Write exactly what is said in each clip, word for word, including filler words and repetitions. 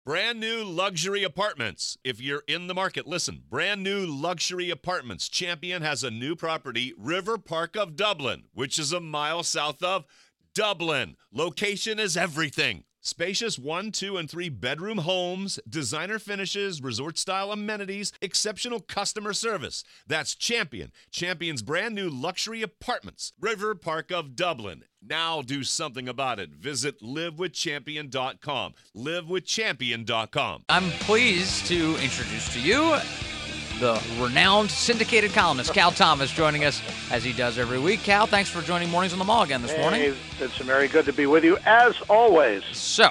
Brand new luxury apartments. If you're in the market, listen. Brand new luxury apartments. Champion has a new property, River Park of Dublin, which is a mile south of Dublin. Location is everything. Spacious one, two, and three bedroom homes, designer finishes, resort-style amenities, exceptional customer service. That's Champion. Champion's brand new luxury apartments, River Park of Dublin. Now do something about it. Visit live with champion dot com. live with champion dot com. I'm pleased to introduce to you the renowned syndicated columnist, Cal Thomas, joining us as he does every week. Cal, thanks for joining Mornings on the Mall again this hey, morning. It's very good to be with you, as always. So,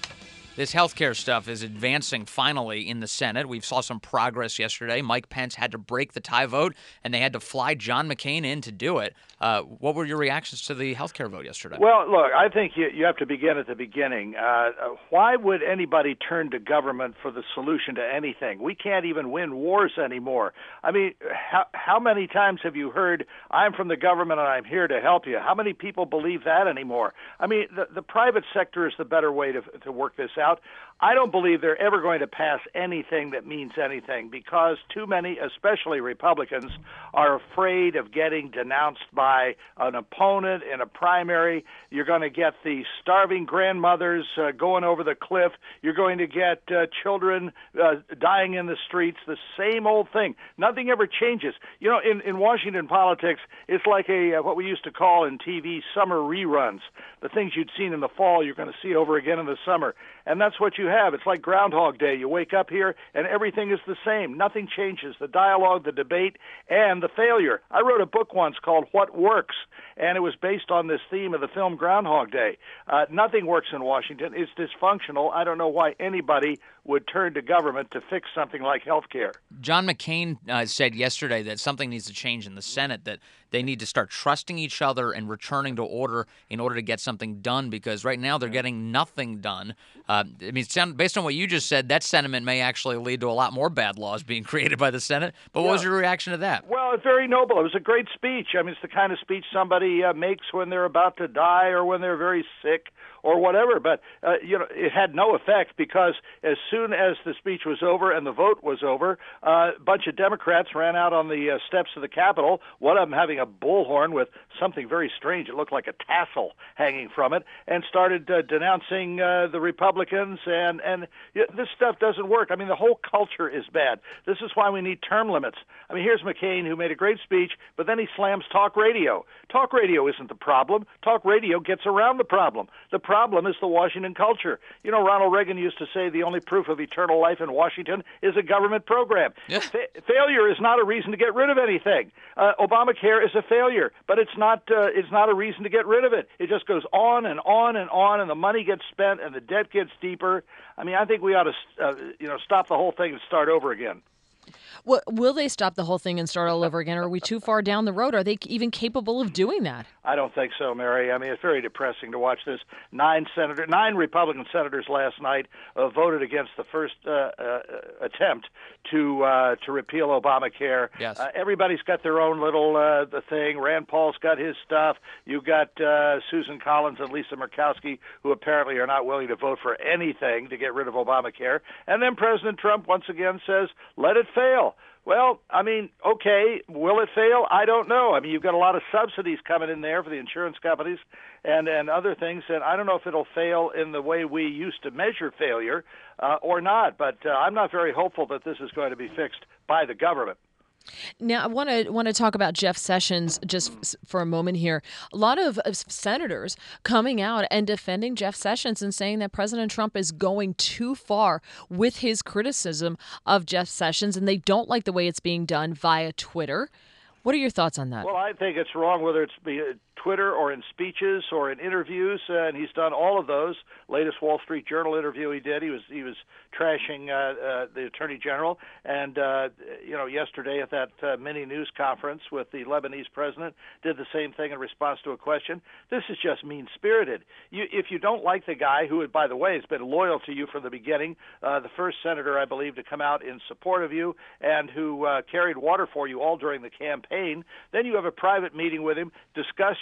this healthcare stuff is advancing finally in the Senate. We saw some progress yesterday. Mike Pence had to break the tie vote, and they had to fly John McCain in to do it. Uh, what were your reactions to the healthcare vote yesterday? Well, look, I think you, you have to begin at the beginning. Uh, why would anybody turn to government for the solution to anything? We can't even win wars anymore. I mean, how, how many times have you heard, I'm from the government and I'm here to help you? How many people believe that anymore? I mean, the, the private sector is the better way to, to work this out. I don't believe they're ever going to pass anything that means anything because too many, especially Republicans, are afraid of getting denounced by an opponent in a primary. You're going to get the starving grandmothers uh, going over the cliff. You're going to get uh, children uh, dying in the streets. The same old thing. Nothing ever changes. You know, in, in Washington politics, it's like a uh, what we used to call in T V summer reruns. The things you'd seen in the fall, you're going to see over again in the summer. And that's what you have. It's like Groundhog Day. You wake up here and everything is the same. Nothing changes. The dialogue, the debate, and the failure. I wrote a book once called What Works, and it was based on this theme of the film Groundhog Day. Uh, nothing works in Washington. It's dysfunctional. I don't know why anybody would turn to government to fix something like health care. John McCain uh, said yesterday that something needs to change in the Senate, that they need to start trusting each other and returning to order in order to get something done, because right now they're getting nothing done. Uh, I mean, based on what you just said, that sentiment may actually lead to a lot more bad laws being created by the Senate. But what yeah. was your reaction to that? Well, it's very noble. It was a great speech. I mean, it's the kind of speech somebody uh, makes when they're about to die or when they're very sick or whatever. But, uh, you know, it had no effect because as soon as the speech was over and the vote was over, uh, a bunch of Democrats ran out on the uh, steps of the Capitol, one of them having a bullhorn with something very strange. It looked like a tassel hanging from it, and started uh, denouncing uh, the Republicans. And, and you know, this stuff doesn't work. I mean, the whole culture is bad. This is why we need term limits. I mean, here's McCain, who made a great speech, but then he slams talk radio. Talk radio isn't the problem. Talk radio gets around the problem. The problem is the Washington culture. You know, Ronald Reagan used to say the only proof of eternal life in Washington is a government program. Yeah. Fa- failure is not a reason to get rid of anything. Uh, Obamacare is a failure, but it's not uh, it's not a reason to get rid of it. It just goes on and on and on, and the money gets spent and the debt gets deeper. I mean, I think we ought to uh, you know stop the whole thing and start over again. Well, will they stop the whole thing and start all over again? Or are we too far down the road? Are they even capable of doing that? I don't think so, Mary. I mean, it's very depressing to watch this. Nine senator, nine Republican senators last night uh, voted against the first uh, uh, attempt to uh, to repeal Obamacare. Yes. Uh, everybody's got their own little uh, the thing. Rand Paul's got his stuff. You've got uh, Susan Collins and Lisa Murkowski, who apparently are not willing to vote for anything to get rid of Obamacare. And then President Trump once again says, let it fail. Well, I mean, okay, will it fail? I don't know. I mean, you've got a lot of subsidies coming in there for the insurance companies and, and other things, and I don't know if it'll fail in the way we used to measure failure uh, or not, but uh, I'm not very hopeful that this is going to be fixed by the government. Now, I want to want to talk about Jeff Sessions just f- for a moment here. A lot of, of senators coming out and defending Jeff Sessions and saying that President Trump is going too far with his criticism of Jeff Sessions, and they don't like the way it's being done via Twitter. What are your thoughts on that? Well, I think it's wrong whether it's be Twitter or in speeches or in interviews, uh, and he's done all of those. Latest Wall Street Journal interview he did, he was he was trashing uh, uh, the Attorney General, and uh, you know, yesterday at that uh, mini news conference with the Lebanese president, did the same thing in response to a question. This is just mean-spirited. You, if you don't like the guy, who, by the way, has been loyal to you from the beginning, uh, the first senator, I believe, to come out in support of you, and who uh, carried water for you all during the campaign, then you have a private meeting with him, discuss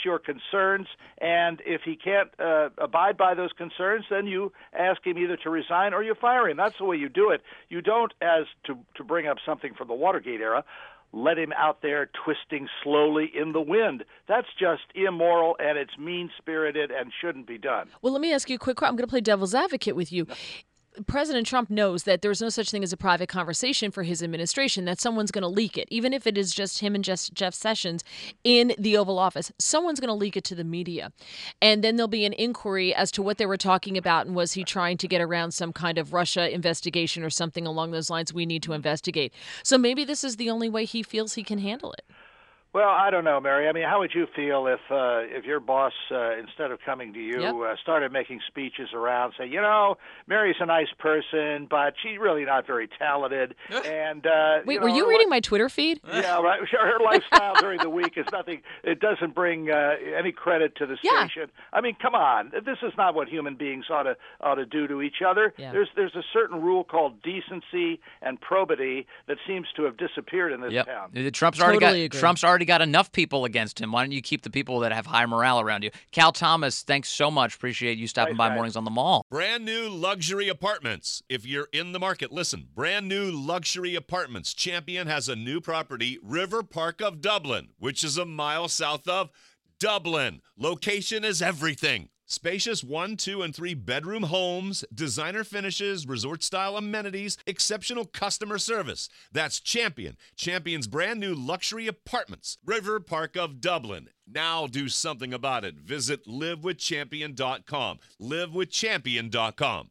your concerns, and if he can't uh, abide by those concerns, then you ask him either to resign or you fire him. That's the way you do it. You don't, as to, to bring up something from the Watergate era, let him out there twisting slowly in the wind. That's just immoral, and it's mean-spirited and shouldn't be done. Well, let me ask you a quick question. I'm going to play devil's advocate with you. President Trump knows that there's no such thing as a private conversation for his administration, that someone's going to leak it. Even if it is just him and Jeff, Jeff Sessions in the Oval Office, someone's going to leak it to the media. And then there'll be an inquiry as to what they were talking about, and was he trying to get around some kind of Russia investigation or something along those lines we need to investigate. So maybe this is the only way he feels he can handle it. Well, I don't know, Mary. I mean, how would you feel if uh, if your boss, uh, instead of coming to you, Yep. uh, started making speeches around, say, you know, Mary's a nice person, but she's really not very talented. And uh, Wait, you were know, you her reading li- my Twitter feed? Yeah, right. Her lifestyle during the week is nothing. It doesn't bring uh, any credit to the Yeah. station. I mean, come on. This is not what human beings ought to ought to do to each other. Yeah. There's there's a certain rule called decency and probity that seems to have disappeared in this Yep. town. Trump's already Totally got agree. Trump's already got enough people against him. Why don't you keep the people that have high morale around you? Cal Thomas, thanks so much. Appreciate you stopping Thanks, by guys. Mornings on the Mall. Brand new luxury apartments. If you're in the market, listen. Brand new luxury apartments. Champion has a new property, River Park of Dublin, which is a mile south of Dublin. Location is everything. Spacious one, two, and three bedroom homes, designer finishes, resort-style amenities, exceptional customer service. That's Champion. Champion's brand new luxury apartments, River Park of Dublin. Now do something about it. Visit live with champion dot com. live with champion dot com.